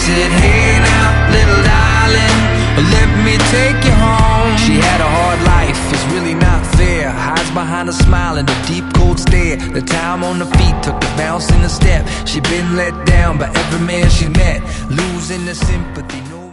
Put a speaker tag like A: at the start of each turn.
A: said, hey now, little darling, let me take you home. She had a hard life, it's really not fair. Hides behind a smile and a deep cold stare. The time on the feet took the bounce in the step. She'd been let down by every man she met, losing the sympathy. No